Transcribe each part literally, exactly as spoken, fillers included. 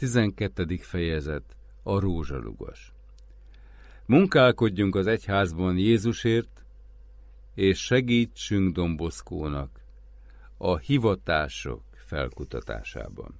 tizenkettedik fejezet. A rózsalugas. Munkálkodjunk az egyházban Jézusért, és segítsünk Don Boscónak a hivatások felkutatásában.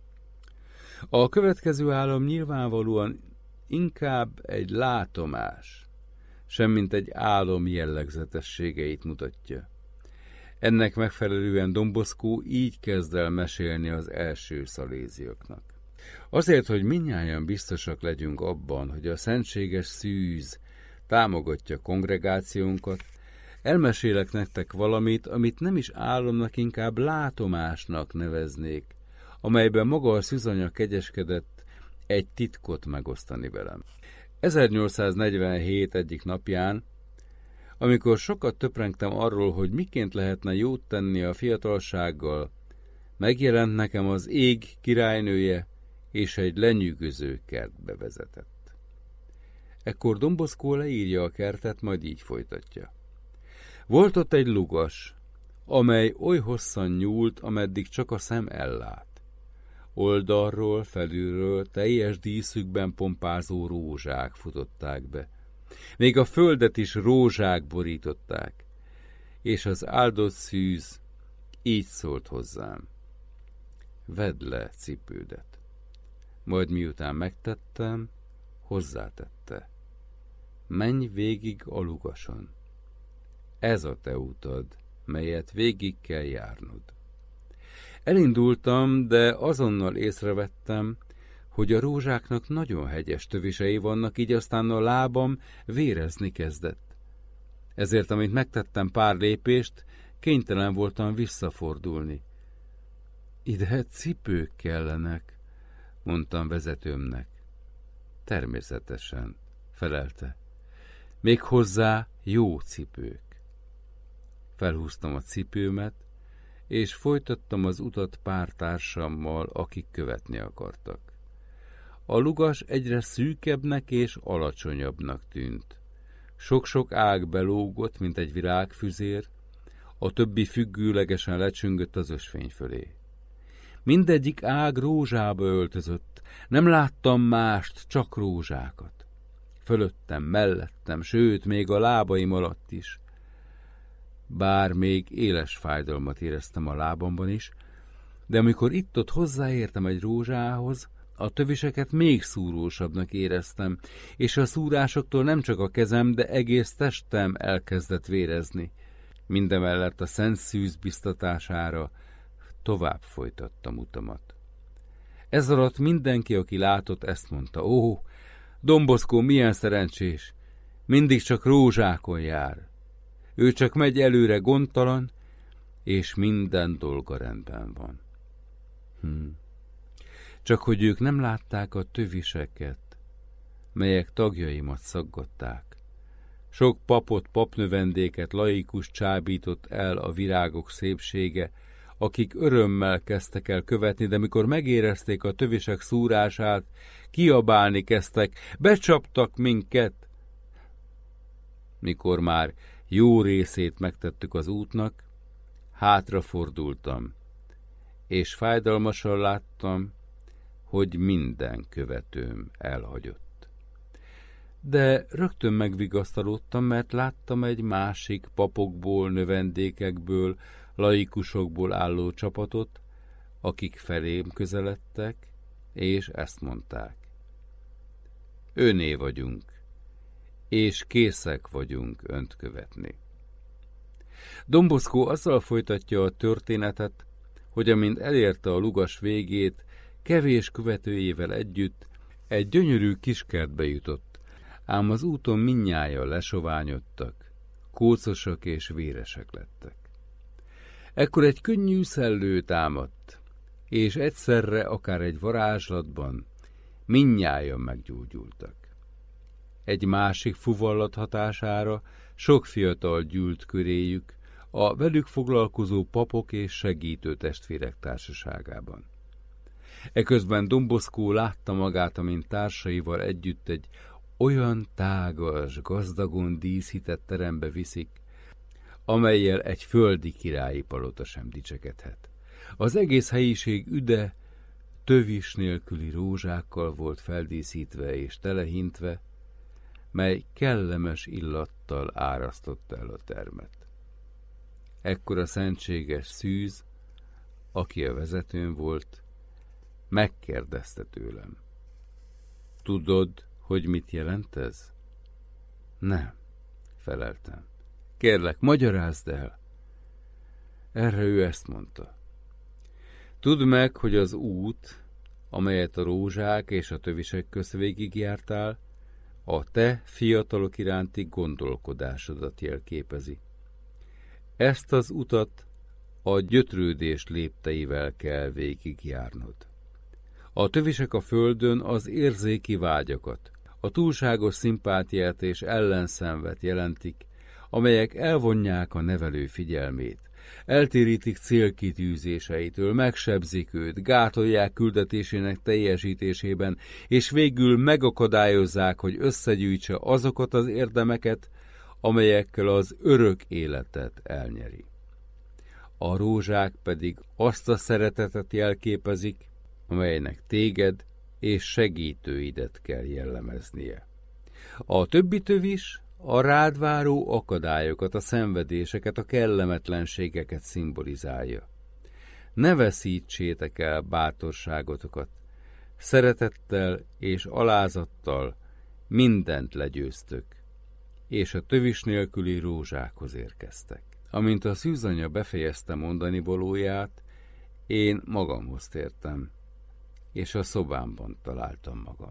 A következő álom nyilvánvalóan inkább egy látomás, semmint egy álom jellegzetességeit mutatja. Ennek megfelelően Don Bosco így kezd el mesélni az első szaléziaknak. Azért, hogy mindnyájan biztosak legyünk abban, hogy a szentséges szűz támogatja kongregációnkat, elmesélek nektek valamit, amit nem is álomnak, inkább látomásnak neveznék, amelyben maga a szűzanya kegyeskedett egy titkot megosztani velem. ezernyolcszáznegyvenhét egyik napján, amikor sokat töprengtem arról, hogy miként lehetne jót tenni a fiatalsággal, megjelent nekem az ég királynője, és egy lenyűgöző kertbe vezetett. Ekkor Don Bosco leírja a kertet, majd így folytatja. Volt ott egy lugas, amely oly hosszan nyúlt, ameddig csak a szem ellát. Oldalról, felülről teljes díszükben pompázó rózsák futották be. Még a földet is rózsák borították, és az áldott szűz így szólt hozzám. Vedd le cipődet. Majd miután megtettem, hozzátette. Menj végig a lugason. Ez a te utad, melyet végig kell járnod. Elindultam, de azonnal észrevettem, hogy a rózsáknak nagyon hegyes tövisei vannak, így aztán a lábam vérezni kezdett. Ezért, amint megtettem pár lépést, kénytelen voltam visszafordulni. Ide cipők kellenek, mondtam vezetőmnek. Természetesen, felelte. Méghozzá jó cipők. Felhúztam a cipőmet, és folytattam az utat pár társammal, akik követni akartak. A lugas egyre szűkebbnek és alacsonyabbnak tűnt. Sok-sok ág belógott, mint egy virágfüzér, a többi függőlegesen lecsüngött az ösvény fölé. Mindegyik ág rózsába öltözött, nem láttam mást, csak rózsákat. Fölöttem, mellettem, sőt, még a lábaim alatt is. Bár még éles fájdalmat éreztem a lábamban is, de amikor itt-ott hozzáértem egy rózsához, a töviseket még szúrósabbnak éreztem, és a szúrásoktól nem csak a kezem, de egész testem elkezdett vérezni. Mindemellett a szent szűz biztatására tovább folytattam utamat. Ez alatt mindenki, aki látott, ezt mondta. Ó, Don Bosco milyen szerencsés, mindig csak rózsákon jár. Ő csak megy előre gondtalan, és minden dolga rendben van. Hm. Csak hogy ők nem látták a töviseket, melyek tagjaimat szaggatták. Sok papot, papnövendéket, laikus csábított el a virágok szépsége, akik örömmel kezdtek el követni, de mikor megérezték a tövisek szúrását, kiabálni kezdtek, becsaptak minket. Mikor már jó részét megtettük az útnak, hátrafordultam, és fájdalmasan láttam, hogy minden követőm elhagyott. De rögtön megvigasztalódtam, mert láttam egy másik papokból, növendékekből, laikusokból álló csapatot, akik felém közeledtek, és ezt mondták. Öné vagyunk, és készek vagyunk önt követni. Don Bosco azzal folytatja a történetet, hogy amint elérte a lugas végét, kevés követőjével együtt egy gyönyörű kiskertbe jutott, ám az úton mindnyájan lesoványodtak, kócosak és véresek lettek. Ekkor egy könnyű szellő támadt, és egyszerre akár egy varázslatban mindnyájan meggyógyultak. Egy másik fuvallat hatására sok fiatal gyűlt köréjük a velük foglalkozó papok és segítő testvérek társaságában. Eközben Don Bosco látta magát, amint társaival együtt egy olyan tágas, gazdagon díszített terembe viszik, amellyel egy földi királyi palota sem dicsekedhet. Az egész helyiség üde, tövis nélküli rózsákkal volt feldíszítve és telehintve, mely kellemes illattal árasztotta el a termet. Ekkor a szentséges szűz, aki a vezetőn volt, megkérdezte tőlem: tudod, hogy mit jelent ez? Nem, feleltem. Kérlek, magyarázd el. Erre ő ezt mondta: tudd meg, hogy az út, amelyet a rózsák és a tövisek közt végigjártál, a te fiatalok iránti gondolkodásodat jelképezi. Ezt az utat a gyötrődés lépteivel kell végigjárnod. A tövisek a földön az érzéki vágyakat, a túlságos szimpátiát és ellenszenvet jelentik, amelyek elvonják a nevelő figyelmét, eltérítik célkitűzéseitől, megsebzik őt, gátolják küldetésének teljesítésében, és végül megakadályozzák, hogy összegyűjtse azokat az érdemeket, amelyekkel az örök életet elnyeri. A rózsák pedig azt a szeretetet jelképezik, amelynek téged és segítőidet kell jellemeznie. A többi tövis a rád váró akadályokat, a szenvedéseket, a kellemetlenségeket szimbolizálja. Ne veszítsétek el bátorságotokat, szeretettel és alázattal mindent legyőztök, és a tövis nélküli rózsákhoz érkeztek. Amint a szűzanya befejezte mondani valóját, én magamhoz tértem, és a szobámban találtam magam.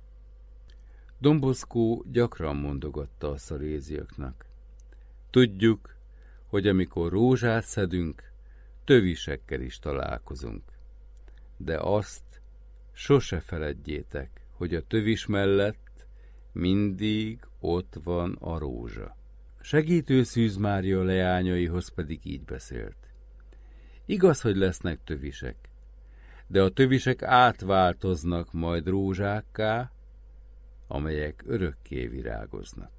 Don Bosco gyakran mondogatta a szaléziaknak: tudjuk, hogy amikor rózsát szedünk, tövisekkel is találkozunk, de azt sose feledjétek, hogy a tövis mellett mindig ott van a rózsa. Segítő Szűz Mária leányaihoz pedig így beszélt: igaz, hogy lesznek tövisek, de a tövisek átváltoznak majd rózsákká, amelyek örökké virágoznak.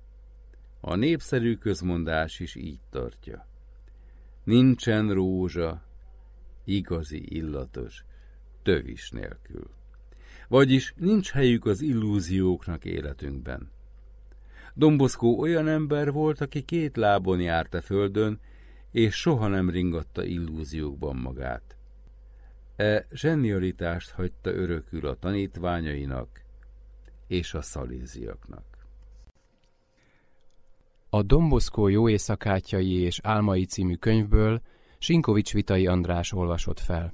A népszerű közmondás is így tartja: nincsen rózsa igazi illatos tövis nélkül. Vagyis nincs helyük az illúzióknak életünkben. Don Bosco olyan ember volt, aki két lábon járt a földön, és soha nem ringatta illúziókban magát. E zsenialitást hagyta örökül a tanítványainak és a szaléziaknak. A Don Bosco jó éjszakátjai és álmai című könyvből Sinkovics Vitai András olvasott fel.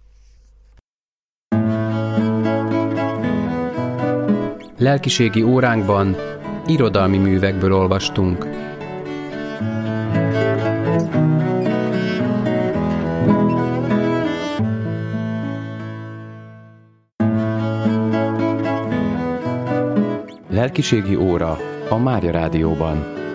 Lelkiségi óránkban irodalmi művekből olvastunk. Lelkiségi óra a Mária Rádióban.